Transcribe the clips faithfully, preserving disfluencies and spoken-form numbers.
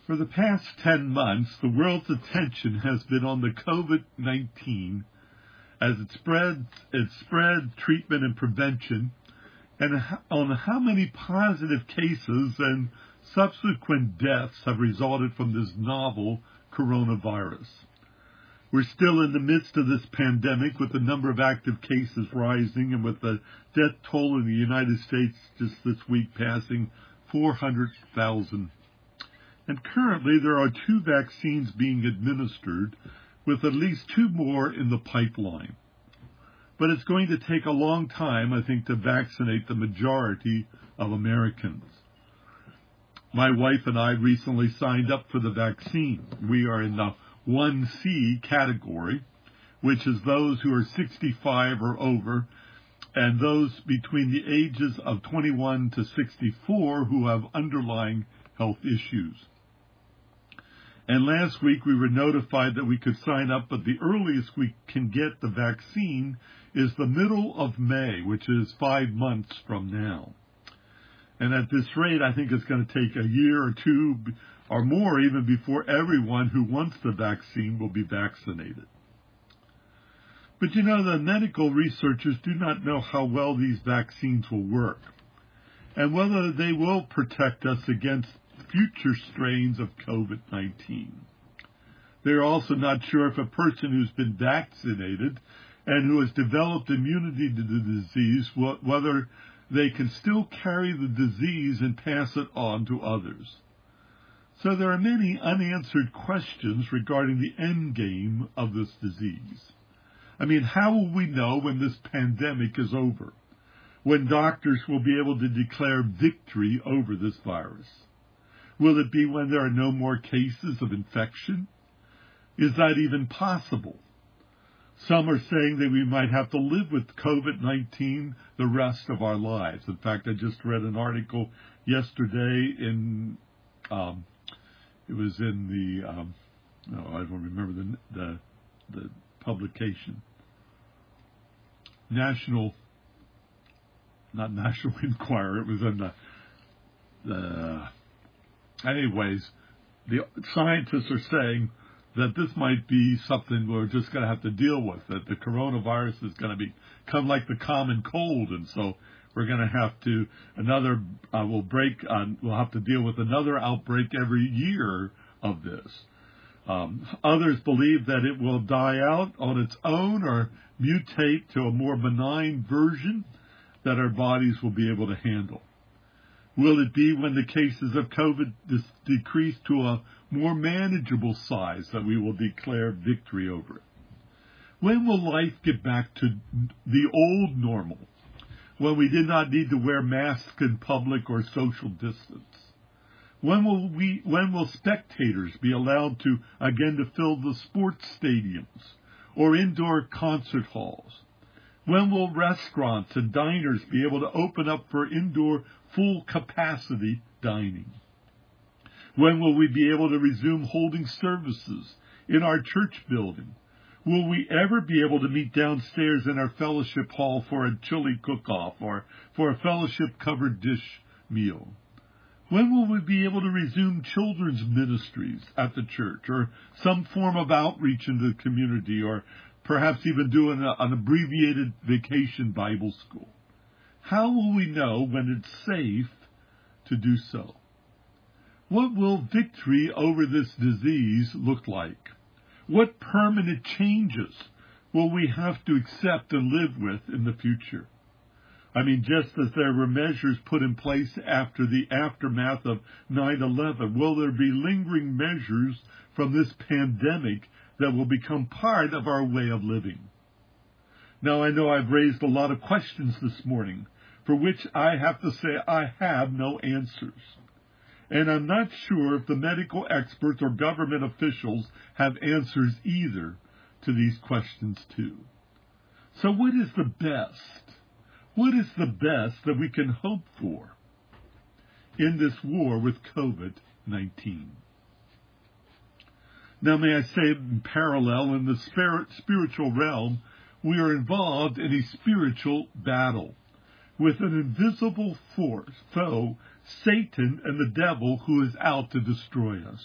For the past ten months, the world's attention has been on the COVID nineteen as it spreads, its spread, treatment, and prevention, and on how many positive cases and subsequent deaths have resulted from this novel coronavirus. We're still in the midst of this pandemic with the number of active cases rising and with the death toll in the United States just this week passing four hundred thousand. And currently there are two vaccines being administered with at least two more in the pipeline. But it's going to take a long time, I think, to vaccinate the majority of Americans. My wife and I recently signed up for the vaccine. We are in the one C category, which is those who are sixty-five or over, and those between the ages of twenty-one to sixty-four who have underlying health issues. And last week we were notified that we could sign up, but the earliest we can get the vaccine is the middle of May, which is five months from now. And at this rate, I think it's going to take a year or two or more even before everyone who wants the vaccine will be vaccinated. But you know, the medical researchers do not know how well these vaccines will work and whether they will protect us against future strains of COVID nineteen. They're also not sure if a person who's been vaccinated and who has developed immunity to the disease, whether they can still carry the disease and pass it on to others. So there are many unanswered questions regarding the end game of this disease. I mean, how will we know when this pandemic is over? When doctors will be able to declare victory over this virus? Will it be when there are no more cases of infection? Is that even possible? Some are saying that we might have to live with COVID nineteen the rest of our lives. In fact, I just read an article yesterday in, um, it was in the, um, no, I don't remember the, the, the publication. National, not National Enquirer, it was in the, the, anyways, the scientists are saying that this might be something we're just going to have to deal with, that the coronavirus is going to become like the common cold, and so we're going to have to, another, uh, we'll break, uh, we'll have to deal with another outbreak every year of this. Um, others believe that it will die out on its own or mutate to a more benign version that our bodies will be able to handle. Will it be when the cases of COVID dis- decrease to a more manageable size that we will declare victory over it? When will life get back to the old normal, when we did not need to wear masks in public or social distance? When will we? When will spectators be allowed to again to fill the sports stadiums or indoor concert halls? When will restaurants and diners be able to open up for indoor full capacity dining? When will we be able to resume holding services in our church building? Will we ever be able to meet downstairs in our fellowship hall for a chili cook-off or for a fellowship covered dish meal? When will we be able to resume children's ministries at the church or some form of outreach in the community or perhaps even do an, an abbreviated vacation Bible school? How will we know when it's safe to do so? What will victory over this disease look like? What permanent changes will we have to accept and live with in the future? I mean, just as there were measures put in place after the aftermath of nine eleven, will there be lingering measures from this pandemic that will become part of our way of living? Now, I know I've raised a lot of questions this morning, for which I have to say I have no answers. And I'm not sure if the medical experts or government officials have answers either to these questions too. So what is the best? What is the best that we can hope for in this war with COVID nineteen? Now, may I say in parallel, in the spirit, spiritual realm, we are involved in a spiritual battle. with an invisible force, foe, Satan and the devil, who is out to destroy us.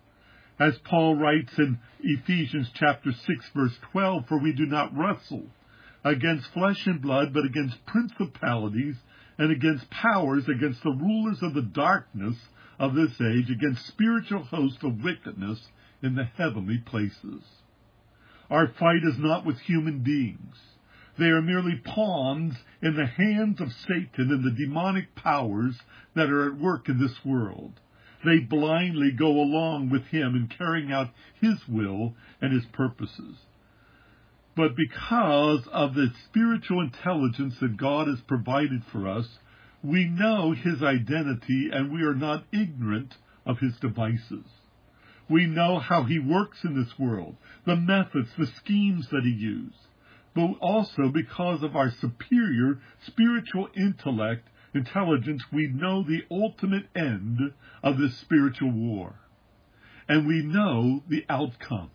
As Paul writes in Ephesians chapter six, verse twelve, for we do not wrestle against flesh and blood, but against principalities and against powers, against the rulers of the darkness of this age, against spiritual hosts of wickedness in the heavenly places. Our fight is not with human beings. They are merely pawns in the hands of Satan and the demonic powers that are at work in this world. They blindly go along with him in carrying out his will and his purposes. But because of the spiritual intelligence that God has provided for us, we know his identity and we are not ignorant of his devices. We know how he works in this world, the methods, the schemes that he uses. But also because of our superior spiritual intellect, intelligence, we know the ultimate end of this spiritual war. And we know the outcome.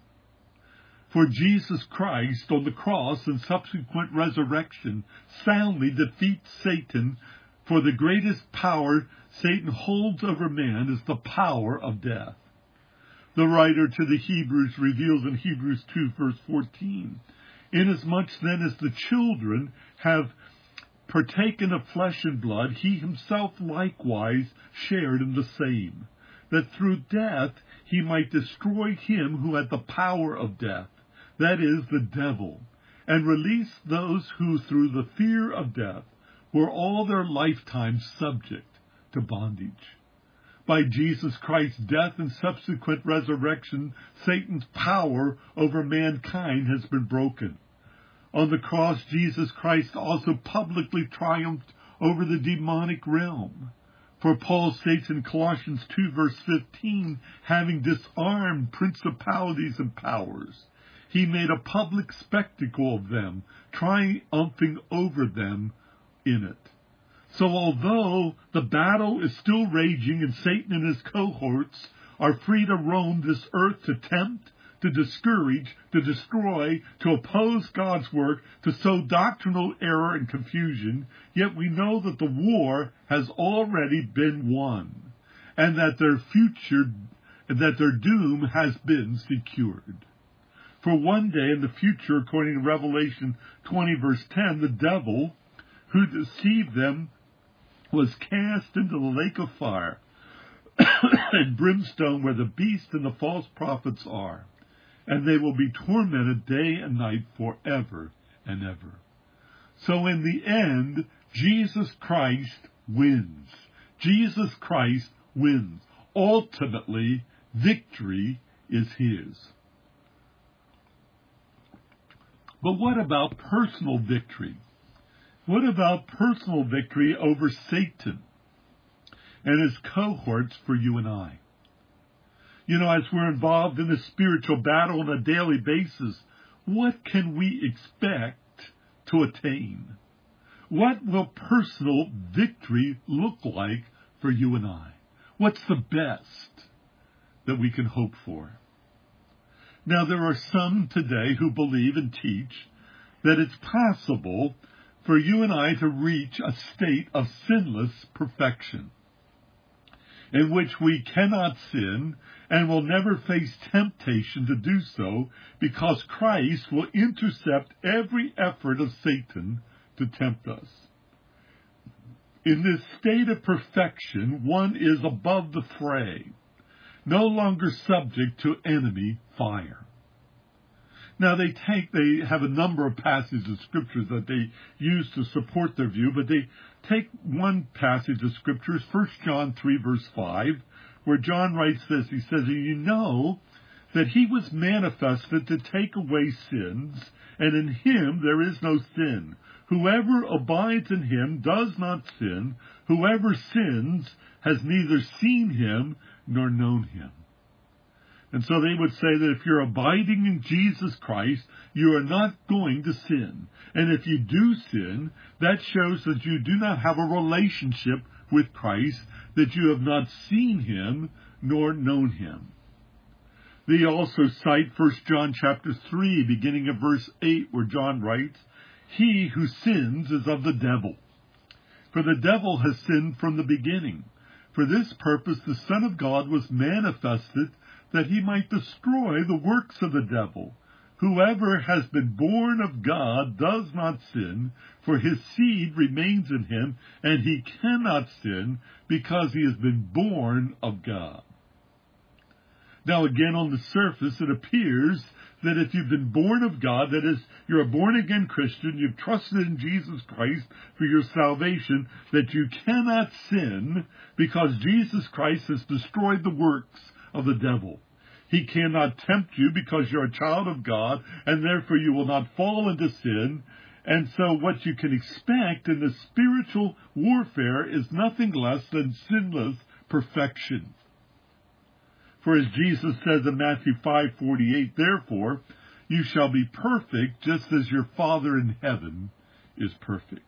For Jesus Christ on the cross and subsequent resurrection soundly defeats Satan, for the greatest power Satan holds over man is the power of death. The writer to the Hebrews reveals in Hebrews two, verse fourteen, inasmuch then as the children have partaken of flesh and blood, he himself likewise shared in the same, that through death he might destroy him who had the power of death, that is, the devil, and release those who through the fear of death were all their lifetime subject to bondage. By Jesus Christ's death and subsequent resurrection, Satan's power over mankind has been broken. On the cross, Jesus Christ also publicly triumphed over the demonic realm. For Paul states in Colossians two, verse fifteen, having disarmed principalities and powers, he made a public spectacle of them, triumphing over them in it. So although the battle is still raging and Satan and his cohorts are free to roam this earth to tempt, to discourage, to destroy, to oppose God's work, to sow doctrinal error and confusion, yet we know that the war has already been won, and that their future, that their doom has been secured. For one day in the future, according to Revelation twenty, verse ten, the devil who deceived them was cast into the lake of fire and brimstone, where the beast and the false prophets are, and they will be tormented day and night forever and ever. So in the end, Jesus Christ wins. Jesus Christ wins. Ultimately, victory is his. But what about personal victory? What about personal victory over Satan and his cohorts for you and I? You know, as we're involved in a spiritual battle on a daily basis, what can we expect to attain? What will personal victory look like for you and I? What's the best that we can hope for? Now, there are some today who believe and teach that it's possible for you and I to reach a state of sinless perfection, in which we cannot sin and will never face temptation to do so, because Christ will intercept every effort of Satan to tempt us. In this state of perfection, one is above the fray, no longer subject to enemy fire. Now, they take, they have a number of passages of scriptures that they use to support their view, but they take one passage of scriptures, First John three, verse five, where John writes this. He says, you know that he was manifested to take away sins, and in him there is no sin. Whoever abides in him does not sin. Whoever sins has neither seen him nor known him. And so they would say that if you're abiding in Jesus Christ, you are not going to sin. And if you do sin, that shows that you do not have a relationship with Christ, that you have not seen him nor known him. They also cite First John chapter three, beginning of verse eight, where John writes, he who sins is of the devil. For the devil has sinned from the beginning. For this purpose the Son of God was manifested, that he might destroy the works of the devil. Whoever has been born of God does not sin, for his seed remains in him, and he cannot sin, because he has been born of God. Now again, on the surface, it appears that if you've been born of God, that is, you're a born-again Christian, you've trusted in Jesus Christ for your salvation, that you cannot sin because Jesus Christ has destroyed the works of the devil. He cannot tempt you because you're a child of God, and therefore you will not fall into sin. And so what you can expect in the spiritual warfare is nothing less than sinless perfection. For as Jesus says in Matthew five forty-eight, therefore, you shall be perfect just as your Father in heaven is perfect.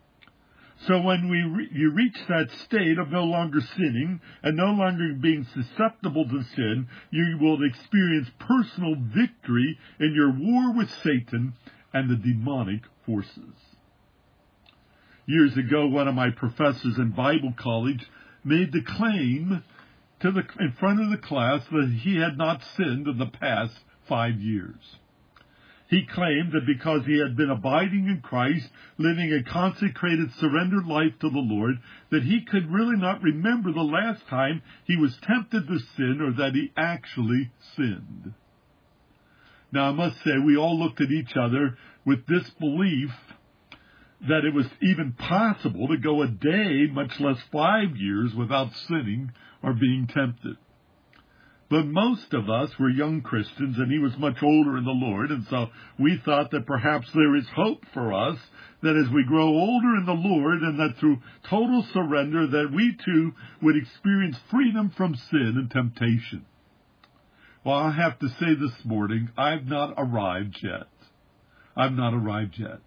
So when we re- you reach that state of no longer sinning and no longer being susceptible to sin, you will experience personal victory in your war with Satan and the demonic forces. Years ago, one of my professors in Bible college made the claim to the, in front of the class that he had not sinned in the past five years. He claimed that because he had been abiding in Christ, living a consecrated, surrendered life to the Lord, that he could really not remember the last time he was tempted to sin or that he actually sinned. Now, I must say, we all looked at each other with disbelief that it was even possible to go a day, much less five years, without sinning or being tempted. But most of us were young Christians, and he was much older in the Lord, and so we thought that perhaps there is hope for us, that as we grow older in the Lord, and that through total surrender, that we too would experience freedom from sin and temptation. Well, I have to say this morning, I've not arrived yet. I've not arrived yet.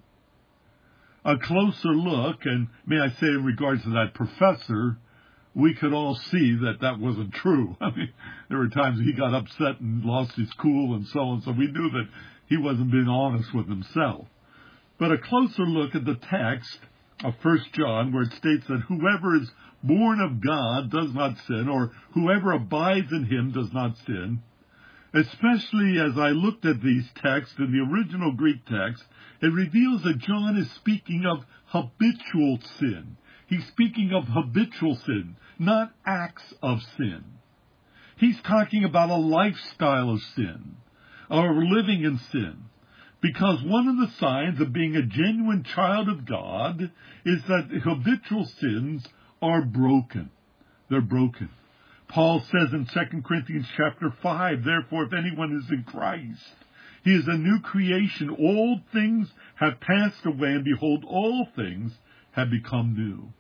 A closer look, and may I say in regards to that professor, we could all see that that wasn't true. I mean, there were times he got upset and lost his cool and so on, so we knew that he wasn't being honest with himself. But a closer look at the text of First John, where it states that whoever is born of God does not sin, or whoever abides in him does not sin, especially as I looked at these texts in the original Greek text, it reveals that John is speaking of habitual sin. He's speaking of habitual sin, not acts of sin. He's talking about a lifestyle of sin, or living in sin. Because one of the signs of being a genuine child of God is that habitual sins are broken. They're broken. Paul says in Second Corinthians chapter five, therefore, if anyone is in Christ, he is a new creation. Old things have passed away, and behold, all things have become new.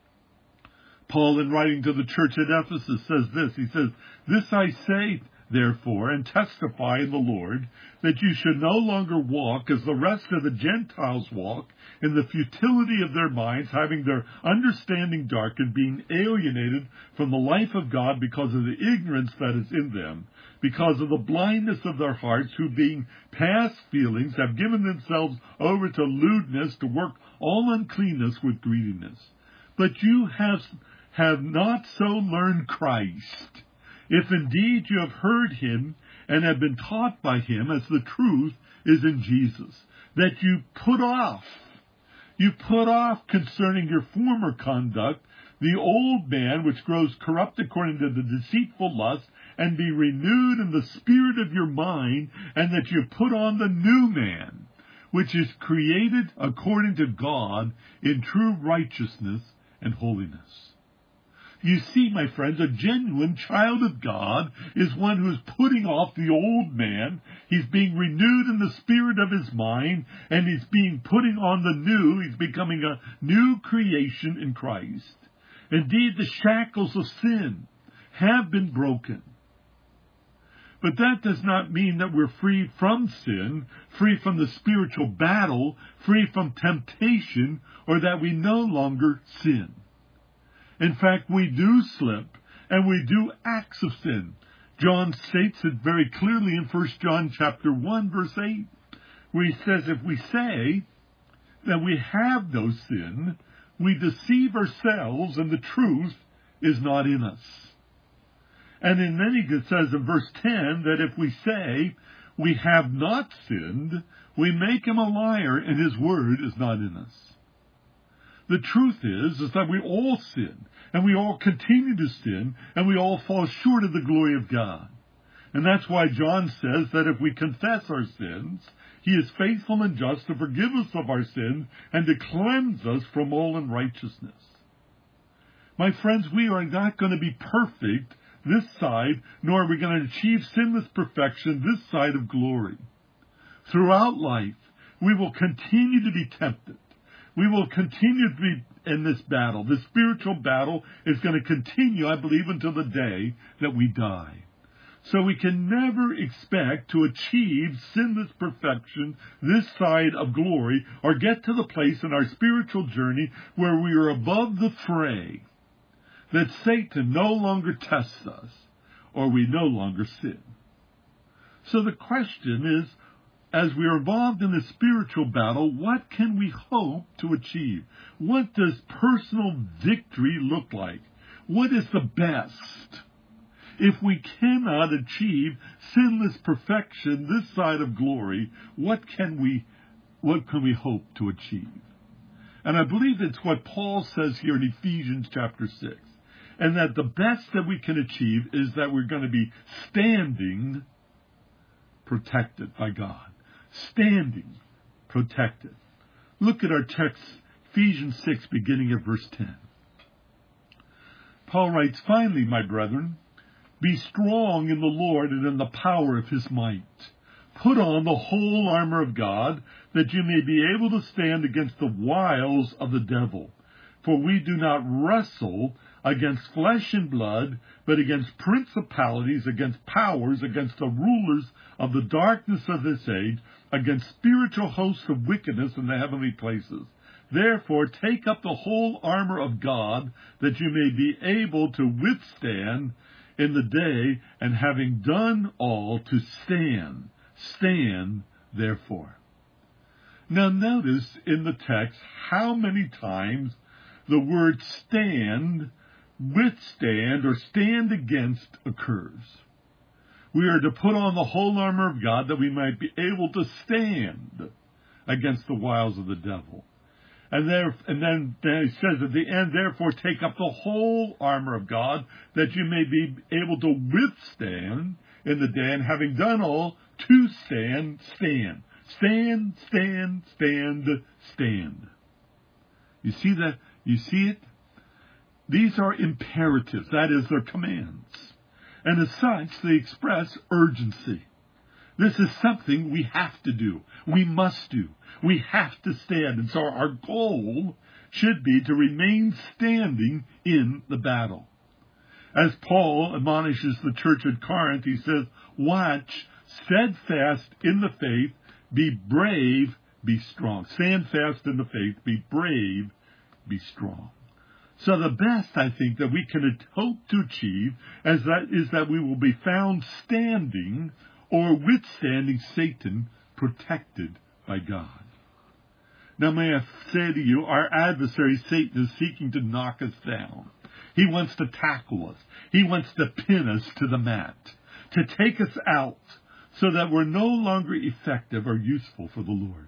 Paul, in writing to the church at Ephesus, says this. He says, this I say, therefore, and testify in the Lord, that you should no longer walk as the rest of the Gentiles walk, in the futility of their minds, having their understanding darkened, being alienated from the life of God because of the ignorance that is in them, because of the blindness of their hearts, who being past feelings have given themselves over to lewdness, to work all uncleanness with greediness. But you have, have not so learned Christ, if indeed you have heard him and have been taught by him, as the truth is in Jesus, that you put off, you put off concerning your former conduct the old man which grows corrupt according to the deceitful lust, and be renewed in the spirit of your mind, and that you put on the new man, which is created according to God in true righteousness and holiness. You see, my friends, a genuine child of God is one who is putting off the old man. He's being renewed in the spirit of his mind, and he's being putting on the new. He's becoming a new creation in Christ. Indeed, the shackles of sin have been broken. But that does not mean that we're free from sin, free from the spiritual battle, free from temptation, or that we no longer sin. In fact, we do slip, and we do acts of sin. John states it very clearly in First John chapter one, verse eight, where he says, if we say that we have no sin, we deceive ourselves and the truth is not in us. And in many, it says in verse ten that if we say we have not sinned, we make him a liar and his word is not in us. The truth is, is that we all sin and we all continue to sin and we all fall short of the glory of God. And that's why John says that if we confess our sins, he is faithful and just to forgive us of our sins and to cleanse us from all unrighteousness. My friends, we are not going to be perfect this side, nor are we going to achieve sinless perfection this side of glory. Throughout life, we will continue to be tempted. We will continue to be in this battle. This spiritual battle is going to continue, I believe, until the day that we die. So we can never expect to achieve sinless perfection this side of glory or get to the place in our spiritual journey where we are above the fray, that Satan no longer tests us or we no longer sin. So the question is, as we are involved in the spiritual battle, what can we hope to achieve? What does personal victory look like? What is the best? If we cannot achieve sinless perfection this side of glory, what can we, what can we hope to achieve? And I believe it's what Paul says here in Ephesians chapter six. And that the best that we can achieve is that we're going to be standing protected by God. Standing protected. Look at our text, Ephesians six, beginning at verse ten. Paul writes, "Finally, my brethren, be strong in the Lord and in the power of his might. Put on the whole armor of God, that you may be able to stand against the wiles of the devil. For we do not wrestle against flesh and blood, but against principalities, against powers, against the rulers of the darkness of this age, against spiritual hosts of wickedness in the heavenly places. Therefore, take up the whole armor of God, that you may be able to withstand in the day, and having done all, to stand. Stand, therefore." Now notice in the text how many times the word stand, withstand, or stand against occurs. We are to put on the whole armor of God that we might be able to stand against the wiles of the devil. And, there, and then, then it says at the end, "Therefore take up the whole armor of God, that you may be able to withstand in the day, and having done all, to stand, stand. Stand, stand, stand, stand." You see that? You see it? These are imperatives. That is, they're commands. And as such, they express urgency. This is something we have to do. We must do. We have to stand. And so our goal should be to remain standing in the battle. As Paul admonishes the church at Corinth, he says, "Watch, steadfast in the faith, be brave, be strong." Stand fast in the faith, be brave, be strong. So the best, I think, that we can hope to achieve is that, is that we will be found standing or withstanding Satan, protected by God. Now may I say to you, our adversary Satan is seeking to knock us down. He wants to tackle us. He wants to pin us to the mat, to take us out so that we're no longer effective or useful for the Lord.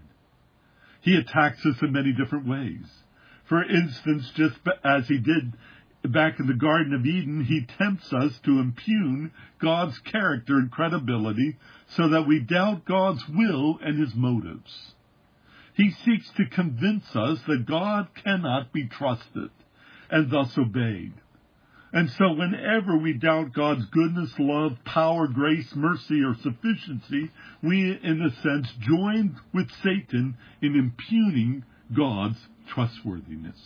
He attacks us in many different ways. For instance, just as he did back in the Garden of Eden, he tempts us to impugn God's character and credibility so that we doubt God's will and his motives. He seeks to convince us that God cannot be trusted and thus obeyed. And so whenever we doubt God's goodness, love, power, grace, mercy, or sufficiency, we, in a sense, join with Satan in impugning God's trustworthiness.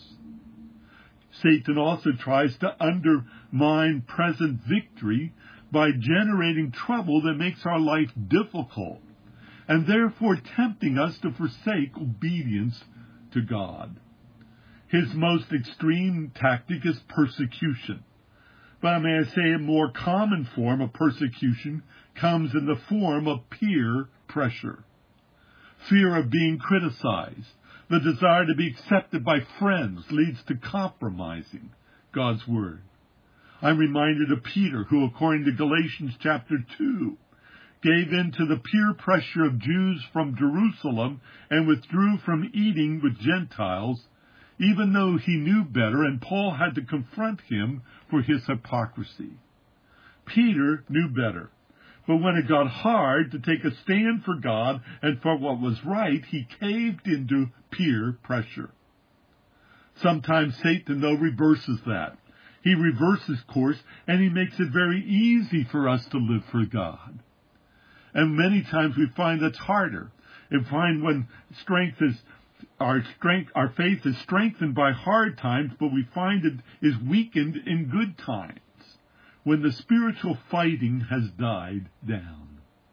Satan also tries to undermine present victory by generating trouble that makes our life difficult, and therefore tempting us to forsake obedience to God. His most extreme tactic is persecution. But may I say a more common form of persecution comes in the form of peer pressure. Fear of being criticized, The desire to be accepted by friends leads to compromising God's word. I'm reminded of Peter, who, according to Galatians chapter two, gave in to the peer pressure of Jews from Jerusalem and withdrew from eating with Gentiles, even though he knew better, and Paul had to confront him for his hypocrisy. Peter knew better, but when it got hard to take a stand for God and for what was right, he caved into peer pressure. Sometimes Satan, though, reverses that. He reverses course, and he makes it very easy for us to live for God. And many times we find that's harder. And find when strength is our strength, our faith is strengthened by hard times, but we find it is weakened in good times, when the spiritual fighting has died down.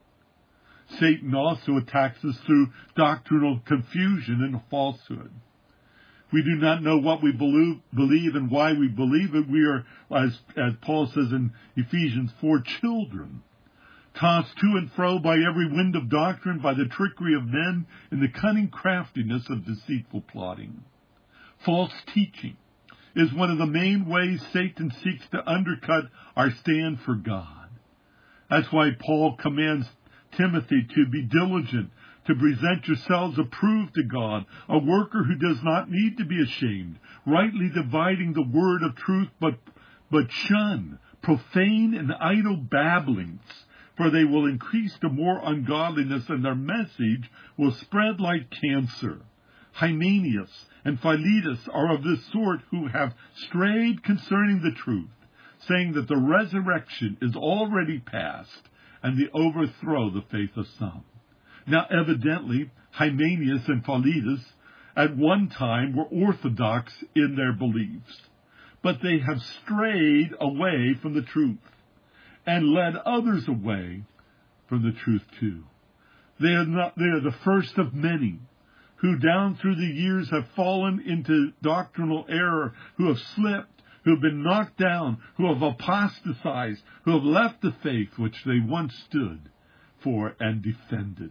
Satan also attacks us through doctrinal confusion and falsehood. We do not know what we believe, believe and why we believe it. We are, as, as Paul says in Ephesians four, children, tossed to and fro by every wind of doctrine, by the trickery of men, and the cunning craftiness of deceitful plotting. False teaching is one of the main ways Satan seeks to undercut our stand for God. That's why Paul commands Timothy to be diligent, to present yourselves approved to God, a worker who does not need to be ashamed, rightly dividing the word of truth, but, but shun profane and idle babblings, for they will increase to more ungodliness, and their message will spread like cancer. Hymenaeus and Philetus are of this sort, who have strayed concerning the truth, saying that the resurrection is already past, and they overthrow the faith of some. Now, evidently, Hymenaeus and Philetus at one time were orthodox in their beliefs, but they have strayed away from the truth and led others away from the truth too. They are not, they are the first of many who down through the years have fallen into doctrinal error, who have slipped, who have been knocked down, who have apostatized, who have left the faith which they once stood for and defended.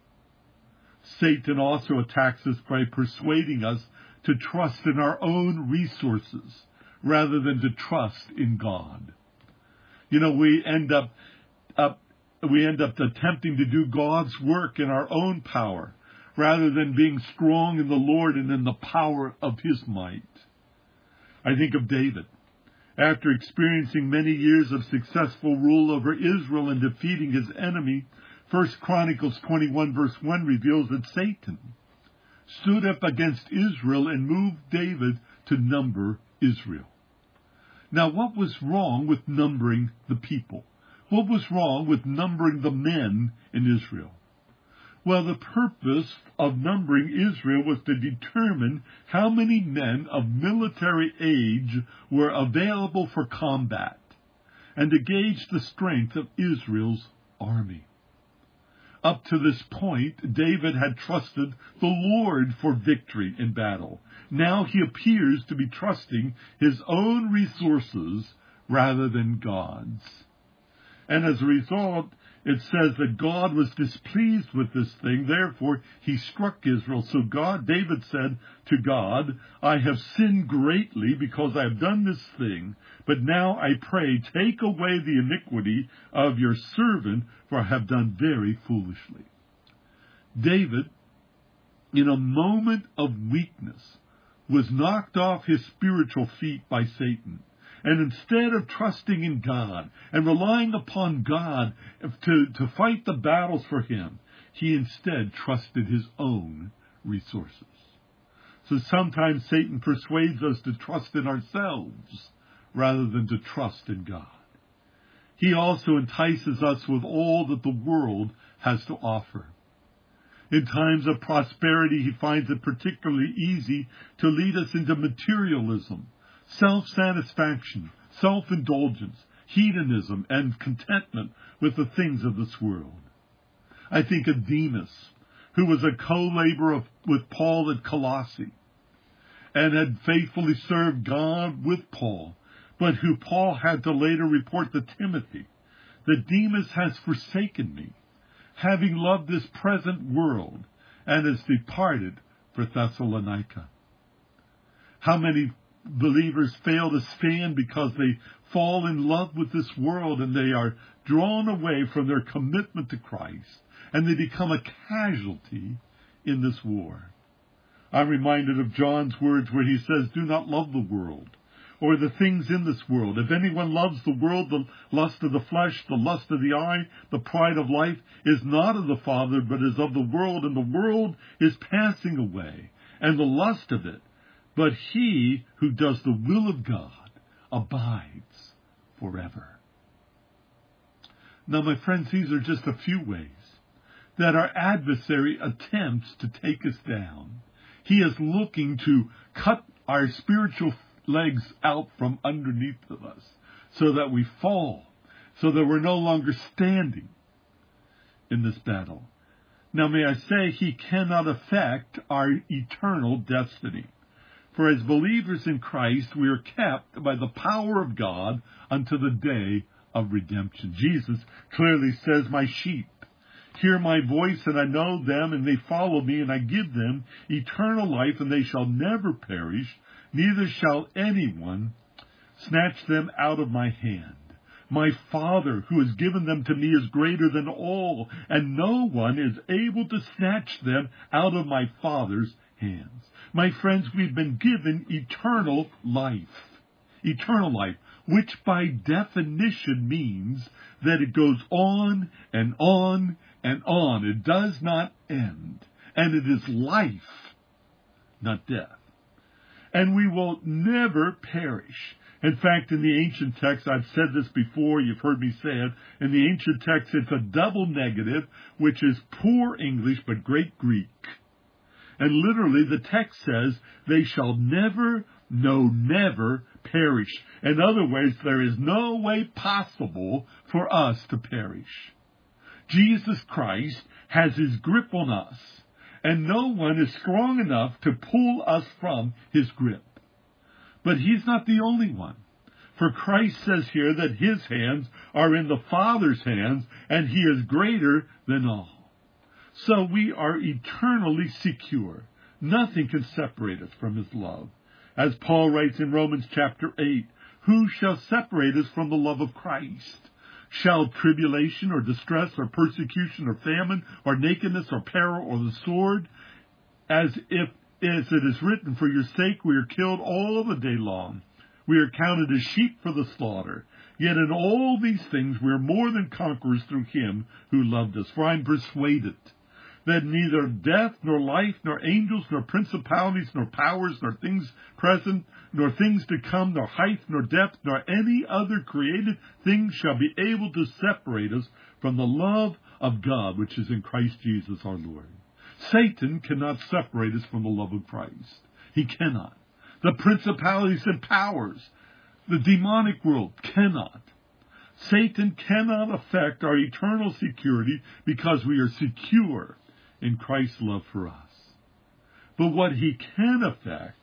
Satan also attacks us by persuading us to trust in our own resources rather than to trust in God. You know, we end up, up we end up attempting to do God's work in our own power rather than being strong in the Lord and in the power of his might. I think of David. After experiencing many years of successful rule over Israel and defeating his enemy, First Chronicles twenty-one verse one reveals that Satan stood up against Israel and moved David to number Israel. Now, what was wrong with numbering the people? What was wrong with numbering the men in Israel? Well, the purpose of numbering Israel was to determine how many men of military age were available for combat and to gauge the strength of Israel's army. Up to this point, David had trusted the Lord for victory in battle. Now he appears to be trusting his own resources rather than God's. And as a result, it says that God was displeased with this thing. Therefore, he struck Israel. So God, David said to God, I have sinned greatly because I have done this thing. But now I pray, take away the iniquity of your servant, for I have done very foolishly. David, in a moment of weakness, was knocked off his spiritual feet by Satan. And instead of trusting in God and relying upon God to, to fight the battles for him, he instead trusted his own resources. So sometimes Satan persuades us to trust in ourselves rather than to trust in God. He also entices us with all that the world has to offer. In times of prosperity, he finds it particularly easy to lead us into materialism, self-satisfaction, self-indulgence, hedonism, and contentment with the things of this world. I think of Demas, who was a co-laborer with Paul at Colossae and had faithfully served God with Paul, but who Paul had to later report to Timothy that Demas has forsaken me, having loved this present world, and has departed for Thessalonica. How many believers fail to stand because they fall in love with this world and they are drawn away from their commitment to Christ, and they become a casualty in this war. I'm reminded of John's words where he says, "Do not love the world or the things in this world. If anyone loves the world, the lust of the flesh, the lust of the eye, the pride of life is not of the Father, but is of the world, and the world is passing away, and the lust of it. But he who does the will of God abides forever." Now, my friends, these are just a few ways that our adversary attempts to take us down. He is looking to cut our spiritual legs out from underneath of us so that we fall, so that we're no longer standing in this battle. Now, may I say, he cannot affect our eternal destiny. For as believers in Christ, we are kept by the power of God unto the day of redemption. Jesus clearly says, "My sheep hear my voice, and I know them, and they follow me, and I give them eternal life, and they shall never perish, neither shall anyone snatch them out of my hand. My Father, who has given them to me, is greater than all, and no one is able to snatch them out of my Father's hands." My friends, we've been given eternal life. Eternal life, which by definition means that it goes on and on and on. It does not end. And it is life, not death. And we will never perish. In fact, in the ancient text, I've said this before, you've heard me say it, in the ancient text it's a double negative, which is poor English but great Greek. And literally the text says, "They shall never, no, never perish." In other words, there is no way possible for us to perish. Jesus Christ has his grip on us, and no one is strong enough to pull us from his grip. But he's not the only one. For Christ says here that his hands are in the Father's hands, and he is greater than all. So we are eternally secure. Nothing can separate us from his love. As Paul writes in Romans chapter eight, "Who shall separate us from the love of Christ? Shall tribulation or distress or persecution or famine or nakedness or peril or the sword? As if, as it is written, for your sake we are killed all the day long. We are counted as sheep for the slaughter. Yet in all these things we are more than conquerors through him who loved us. For I am persuaded that neither death, nor life, nor angels, nor principalities, nor powers, nor things present, nor things to come, nor height, nor depth, nor any other created thing shall be able to separate us from the love of God, which is in Christ Jesus our Lord." Satan cannot separate us from the love of Christ. He cannot. The principalities and powers, the demonic world, cannot. Satan cannot affect our eternal security because we are secure in Christ's love for us. But what he can affect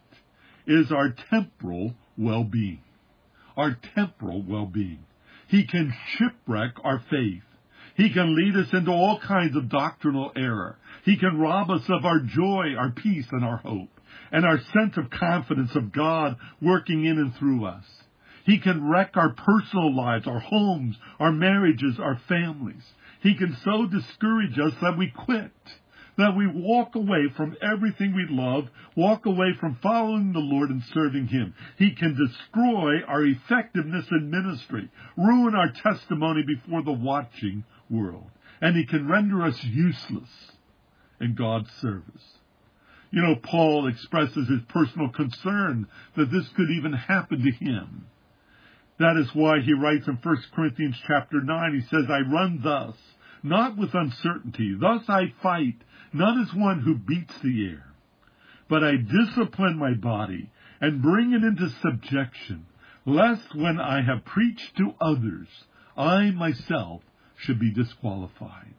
is our temporal well-being. Our temporal well-being. He can shipwreck our faith. He can lead us into all kinds of doctrinal error. He can rob us of our joy, our peace, and our hope, and our sense of confidence of God working in and through us. He can wreck our personal lives, our homes, our marriages, our families. He can so discourage us that we quit, that we walk away from everything we love, walk away from following the Lord and serving him. He can destroy our effectiveness in ministry, ruin our testimony before the watching world, and he can render us useless in God's service. You know, Paul expresses his personal concern that this could even happen to him. That is why he writes in First Corinthians chapter nine, he says, "I run thus, not with uncertainty. Thus I fight, not as one who beats the air. But I discipline my body and bring it into subjection, lest when I have preached to others, I myself should be disqualified."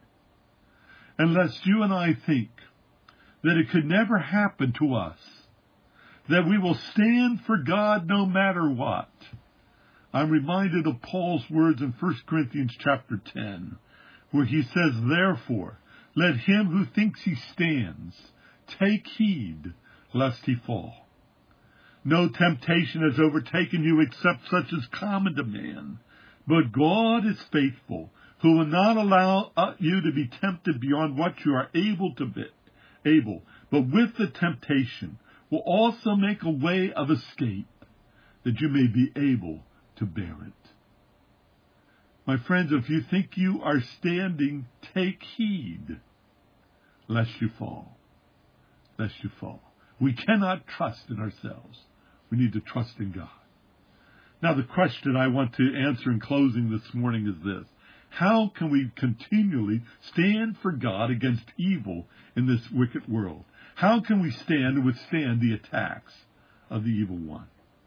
And lest you and I think that it could never happen to us, that we will stand for God no matter what, I'm reminded of Paul's words in First Corinthians chapter ten, where he says, "Therefore, let him who thinks he stands take heed lest he fall. No temptation has overtaken you except such as common to man. But God is faithful, who will not allow you to be tempted beyond what you are able to be able, but with the temptation will also make a way of escape, that you may be able to bear it. My friends, if you think you are standing, take heed, lest you fall. Lest you fall. We cannot trust in ourselves. We need to trust in God. Now, the question I want to answer in closing this morning is this. How can we continually stand for God against evil in this wicked world? How can we stand and withstand the attacks of the evil one?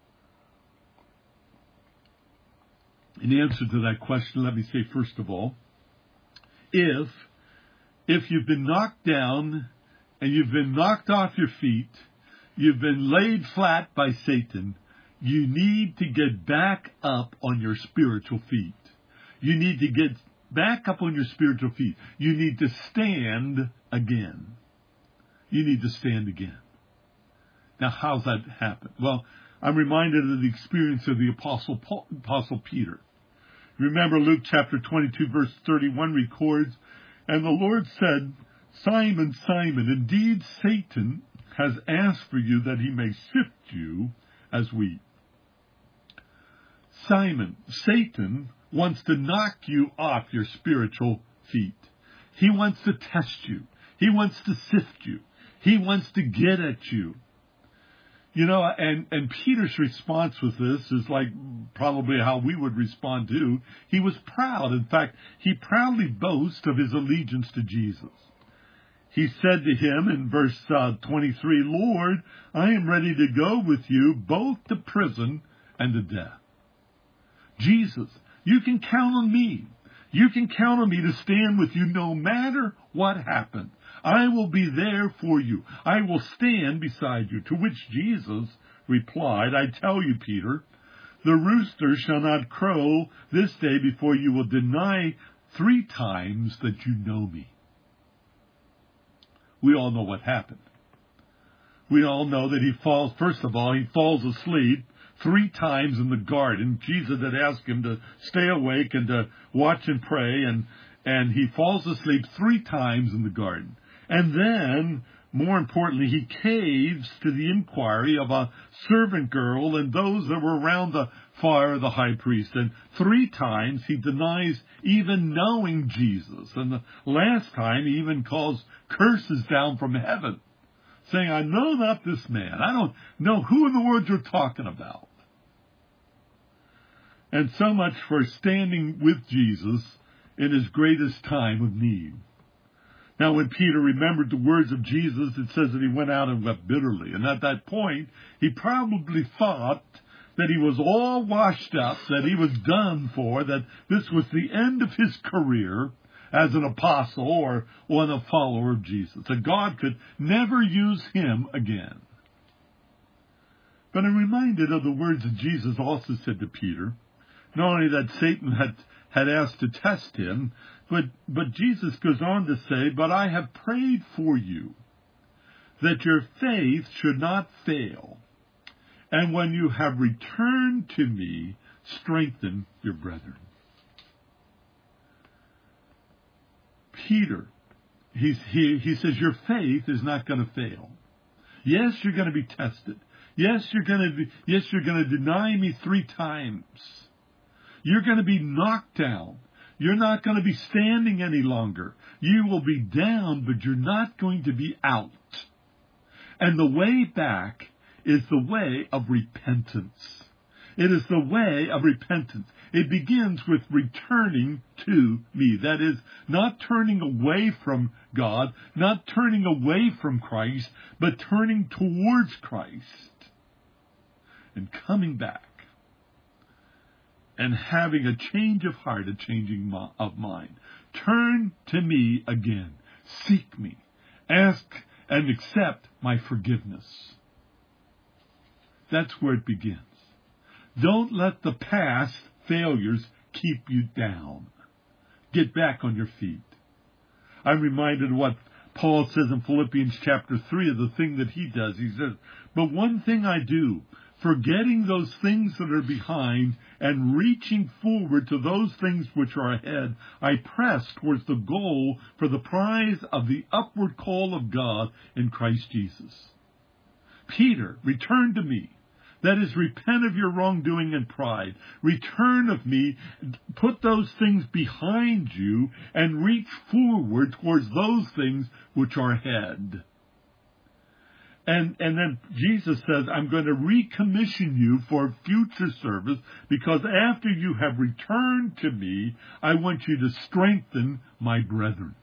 In answer to that question, let me say, first of all, if, if you've been knocked down and you've been knocked off your feet, you've been laid flat by Satan, you need to get back up on your spiritual feet. You need to get back up on your spiritual feet. You need to stand again. You need to stand again. Now, how's that happen? Well, I'm reminded of the experience of the Apostle Paul, Apostle Peter. Remember, Luke chapter twenty-two, verse thirty-one records, "And the Lord said, Simon, Simon, indeed Satan has asked for you that he may sift you as wheat." Simon, Satan wants to knock you off your spiritual feet. He wants to test you. He wants to sift you. He wants to get at you. You know, and, and Peter's response with this is like probably how we would respond too. He was proud. In fact, he proudly boasts of his allegiance to Jesus. He said to him in verse uh, twenty-three, "Lord, I am ready to go with you both to prison and to death." Jesus, you can count on me. You can count on me to stand with you no matter what happens. I will be there for you. I will stand beside you. To which Jesus replied, "I tell you, Peter, the rooster shall not crow this day before you will deny three times that you know me." We all know what happened. We all know that he falls, first of all, he falls asleep three times in the garden. Jesus had asked him to stay awake and to watch and pray, and, and he falls asleep three times in the garden. And then, more importantly, he caves to the inquiry of a servant girl and those that were around the fire of the high priest. And three times he denies even knowing Jesus. And the last time he even calls curses down from heaven, saying, "I know not this man. I don't know who in the world you're talking about." And so much for standing with Jesus in his greatest time of need. Now, when Peter remembered the words of Jesus, it says that he went out and wept bitterly. And at that point, he probably thought that he was all washed up, that he was done for, that this was the end of his career as an apostle or one a follower of Jesus, that God could never use him again. But I'm reminded of the words that Jesus also said to Peter, not only that Satan had, had asked to test him, but, but Jesus goes on to say, "But I have prayed for you, that your faith should not fail. And when you have returned to me, strengthen your brethren." Peter, he's, he, he says, your faith is not going to fail. Yes, you're going to be tested. Yes, you're going to be, yes, you're going to deny me three times. You're going to be knocked down. You're not going to be standing any longer. You will be down, but you're not going to be out. And the way back is the way of repentance. It is the way of repentance. It begins with returning to me. That is, not turning away from God, not turning away from Christ, but turning towards Christ and coming back and having a change of heart, a changing of mind. Turn to me again. Seek me. Ask and accept my forgiveness. That's where it begins. Don't let the past failures keep you down. Get back on your feet. I'm reminded of what Paul says in Philippians chapter three of the thing that he does. He says, but one thing I do, forgetting those things that are behind and reaching forward to those things which are ahead, I press towards the goal for the prize of the upward call of God in Christ Jesus. Peter, return to me. That is, repent of your wrongdoing and pride. Return of me, put those things behind you, and reach forward towards those things which are ahead. And, and then Jesus says, I'm going to recommission you for future service, because after you have returned to me, I want you to strengthen my brethren.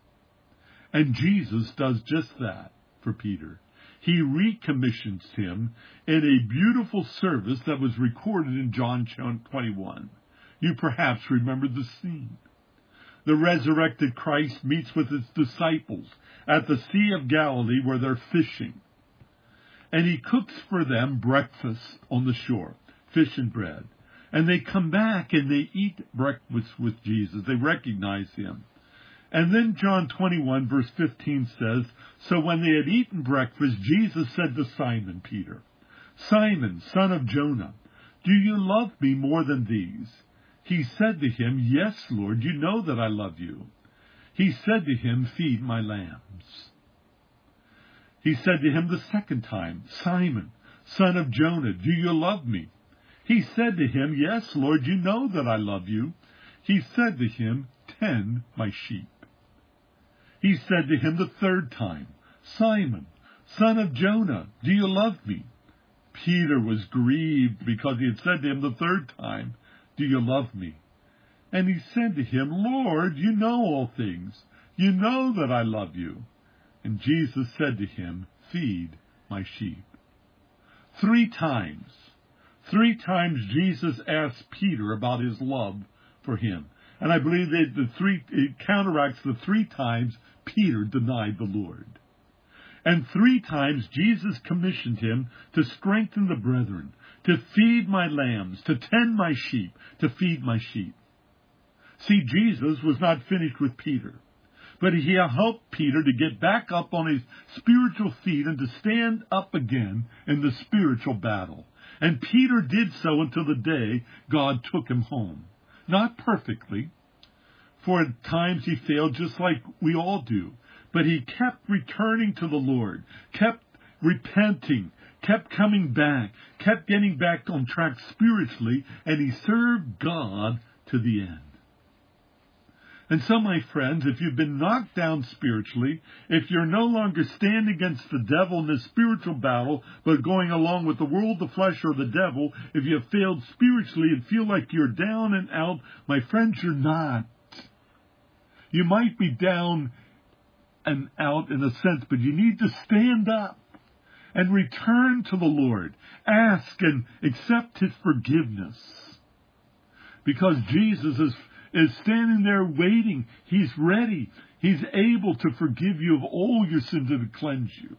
And Jesus does just that for Peter. He recommissions him in a beautiful service that was recorded in John twenty-one. You perhaps remember the scene. The resurrected Christ meets with his disciples at the Sea of Galilee where they're fishing. And he cooks for them breakfast on the shore, fish and bread. And they come back and they eat breakfast with Jesus. They recognize him. And then John twenty-one verse fifteen says, so when they had eaten breakfast, Jesus said to Simon Peter, Simon, son of Jonah, do you love me more than these? He said to him, yes, Lord, you know that I love you. He said to him, feed my lambs. He said to him the second time, Simon, son of Jonah, do you love me? He said to him, yes, Lord, you know that I love you. He said to him, tend my sheep. He said to him the third time, Simon, son of Jonah, do you love me? Peter was grieved because he had said to him the third time, do you love me? And he said to him, Lord, you know all things. You know that I love you. And Jesus said to him, feed my sheep. Three times, three times Jesus asked Peter about his love for him. And I believe that the three, it counteracts the three times Peter denied the Lord. And three times Jesus commissioned him to strengthen the brethren, to feed my lambs, to tend my sheep, to feed my sheep. See, Jesus was not finished with Peter, but he helped Peter to get back up on his spiritual feet and to stand up again in the spiritual battle. And Peter did so until the day God took him home. Not perfectly, for at times he failed just like we all do. But he kept returning to the Lord, kept repenting, kept coming back, kept getting back on track spiritually, and he served God to the end. And so, my friends, if you've been knocked down spiritually, if you're no longer standing against the devil in this spiritual battle, but going along with the world, the flesh, or the devil, if you have failed spiritually and feel like you're down and out, my friends, you're not. You might be down and out in a sense, but you need to stand up and return to the Lord. Ask and accept his forgiveness. Because Jesus is, is standing there waiting. He's ready. He's able to forgive you of all your sins and to cleanse you.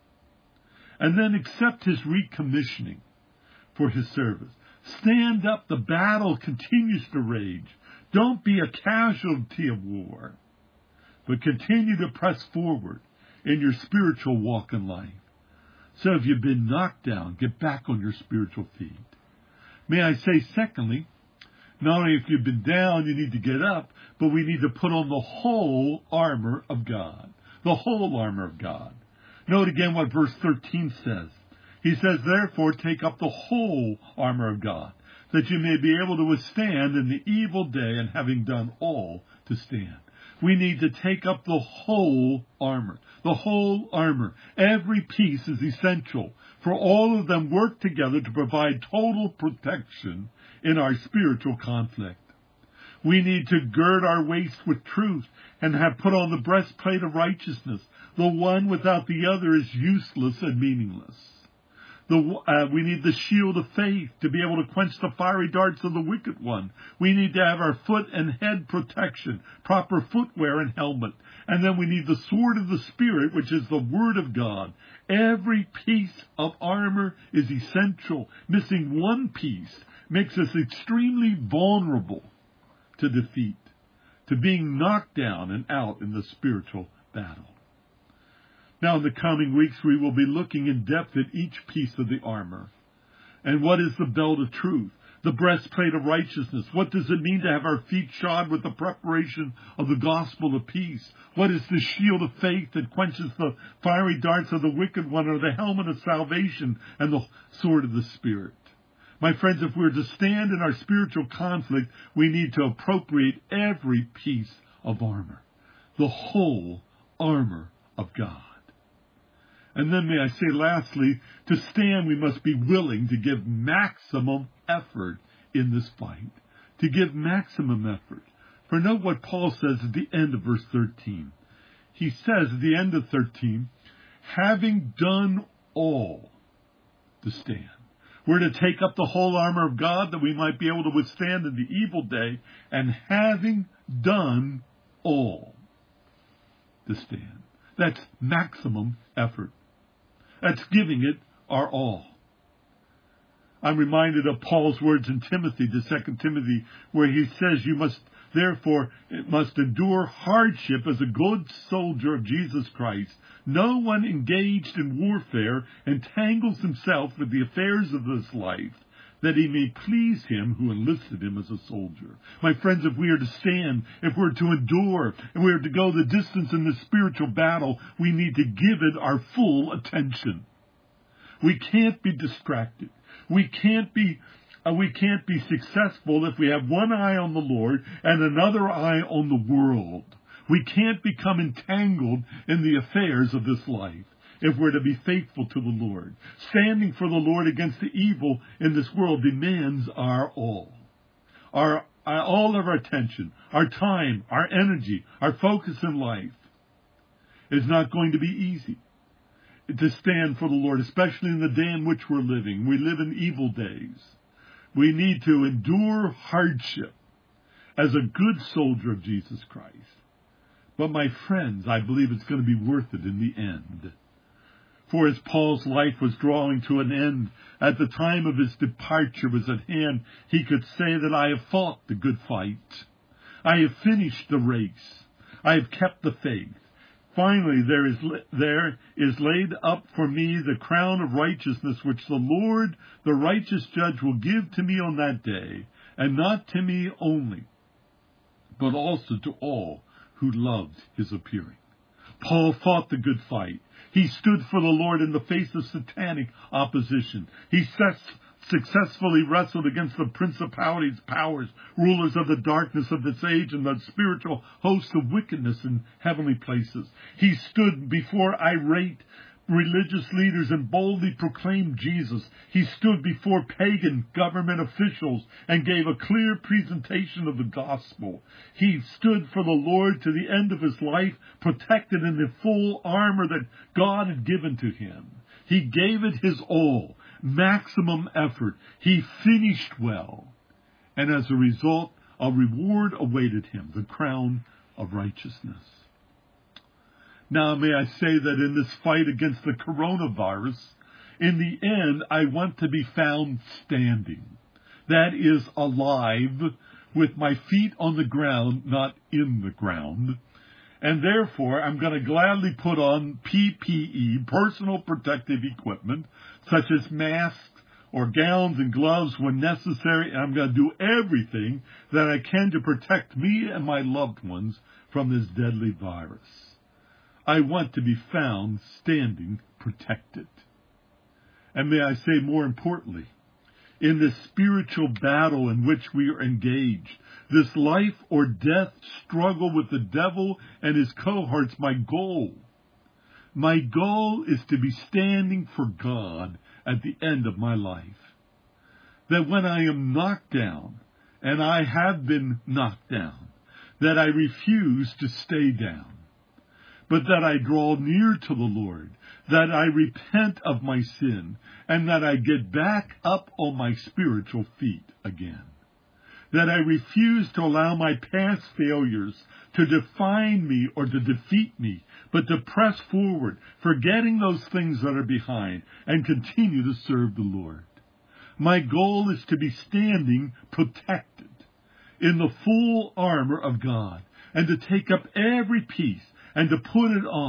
And then accept his recommissioning for his service. Stand up. The battle continues to rage. Don't be a casualty of war, but continue to press forward in your spiritual walk in life. So if you've been knocked down, get back on your spiritual feet. May I say, secondly, not only if you've been down, you need to get up, but we need to put on the whole armor of God. The whole armor of God. Note again what verse thirteen says. He says, therefore, take up the whole armor of God, that you may be able to withstand in the evil day, and having done all, to stand. We need to take up the whole armor. The whole armor. Every piece is essential, for all of them work together to provide total protection in our spiritual conflict. We need to gird our waist with truth and have put on the breastplate of righteousness. The one without the other is useless and meaningless. The, uh, we need the shield of faith to be able to quench the fiery darts of the wicked one. We need to have our foot and head protection, proper footwear and helmet. And then we need the sword of the Spirit, which is the Word of God. Every piece of armor is essential. Missing one piece makes us extremely vulnerable to defeat, to being knocked down and out in the spiritual battle. Now, in the coming weeks, we will be looking in depth at each piece of the armor. And what is the belt of truth? The breastplate of righteousness. What does it mean to have our feet shod with the preparation of the gospel of peace? What is the shield of faith that quenches the fiery darts of the wicked one, or the helmet of salvation and the sword of the Spirit? My friends, if we're to stand in our spiritual conflict, we need to appropriate every piece of armor, the whole armor of God. And then may I say lastly, to stand we must be willing to give maximum effort in this fight. To give maximum effort. For note what Paul says at the end of verse thirteen. He says at the end of thirteen, having done all to stand. We're to take up the whole armor of God that we might be able to withstand in the evil day, and having done all to stand. That's maximum effort. That's giving it our all. I'm reminded of Paul's words in Timothy, to Second Timothy, where he says, you must, therefore, must endure hardship as a good soldier of Jesus Christ. No one engaged in warfare entangles himself with the affairs of this life, that he may please him who enlisted him as a soldier. My friends, if we are to stand, if we're to endure, and we are to go the distance in this spiritual battle, we need to give it our full attention. We can't be distracted. We can't be uh, we can't be successful if we have one eye on the Lord and another eye on the world. We can't become entangled in the affairs of this life if we're to be faithful to the Lord. Standing for the Lord against the evil in this world demands our all. Our, our all of our attention, our time, our energy, our focus in life. Is not going to be easy to stand for the Lord, especially in the day in which we're living. We live in evil days. We need to endure hardship as a good soldier of Jesus Christ. But my friends, I believe it's going to be worth it in the end. For as Paul's life was drawing to an end, at the time of his departure was at hand, he could say that I have fought the good fight. I have finished the race. I have kept the faith. Finally, there is there is laid up for me the crown of righteousness, which the Lord, the righteous judge, will give to me on that day, and not to me only, but also to all who loved his appearing. Paul fought the good fight. He stood for the Lord in the face of satanic opposition. He successfully wrestled against the principalities, powers, rulers of the darkness of this age, and the spiritual hosts of wickedness in heavenly places. He stood before irate religious leaders and boldly proclaimed Jesus. He stood before pagan government officials and gave a clear presentation of the gospel. He stood for the Lord to the end of his life, protected in the full armor that God had given to him. He gave it his all, maximum effort. He finished well. And as a result, a reward awaited him, the crown of righteousness. Now, may I say that in this fight against the coronavirus, in the end, I want to be found standing. That is, alive, with my feet on the ground, not in the ground. And therefore, I'm going to gladly put on P P E, personal protective equipment, such as masks or gowns and gloves when necessary. And I'm going to do everything that I can to protect me and my loved ones from this deadly virus. I want to be found standing protected. And may I say more importantly, in this spiritual battle in which we are engaged, this life or death struggle with the devil and his cohorts, my goal, my goal is to be standing for God at the end of my life. That when I am knocked down, and I have been knocked down, that I refuse to stay down, but that I draw near to the Lord, that I repent of my sin, and that I get back up on my spiritual feet again. That I refuse to allow my past failures to define me or to defeat me, but to press forward, forgetting those things that are behind, and continue to serve the Lord. My goal is to be standing protected in the full armor of God, and to take up every piece and to put it on,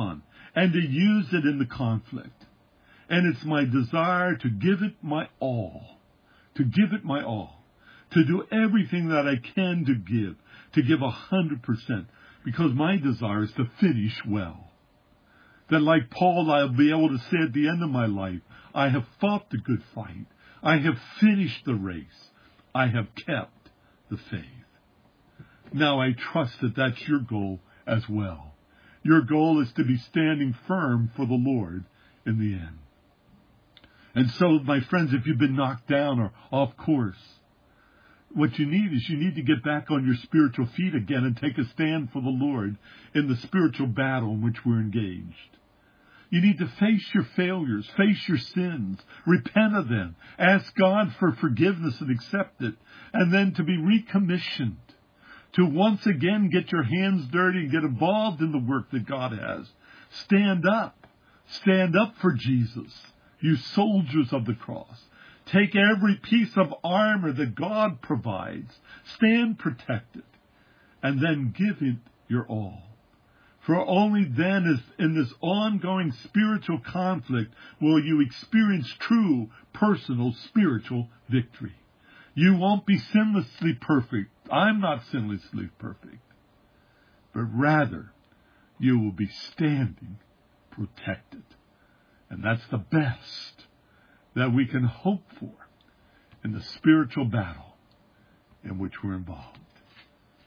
and to use it in the conflict. And it's my desire to give it my all, to give it my all, to do everything that I can to give, to give a hundred percent, because my desire is to finish well. That like Paul, I'll be able to say at the end of my life, I have fought the good fight. I have finished the race. I have kept the faith. Now I trust that that's your goal as well. Your goal is to be standing firm for the Lord in the end. And so, my friends, if you've been knocked down or off course, what you need is you need to get back on your spiritual feet again and take a stand for the Lord in the spiritual battle in which we're engaged. You need to face your failures, face your sins, repent of them, ask God for forgiveness and accept it, and then to be recommissioned, to once again get your hands dirty and get involved in the work that God has. Stand up. Stand up for Jesus, you soldiers of the cross. Take every piece of armor that God provides. Stand protected. And then give it your all. For only then, is in this ongoing spiritual conflict, will you experience true personal spiritual victory. You won't be sinlessly perfect. I'm not sinlessly perfect. But rather, you will be standing protected. And that's the best that we can hope for in the spiritual battle in which we're involved.